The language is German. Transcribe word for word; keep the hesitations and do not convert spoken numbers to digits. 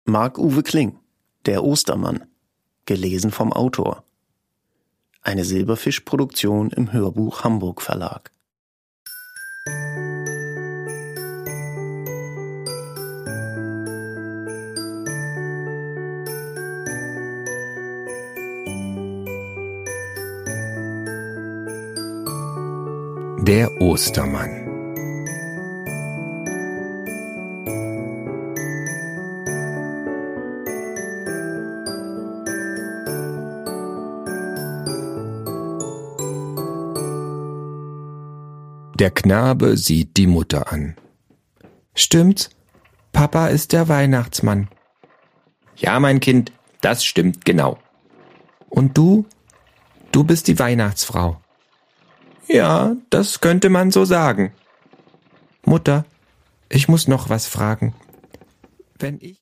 Marc-Uwe Kling, Der Ostermann, gelesen vom Autor. Eine Silberfisch-Produktion im Hörbuch Hamburg Verlag. Der Ostermann. Der Knabe sieht die Mutter an. Stimmt's? Papa ist der Weihnachtsmann. Ja, mein Kind, das stimmt genau. Und du? Du bist die Weihnachtsfrau. Ja, das könnte man so sagen. Mutter, ich muss noch was fragen. Wenn ich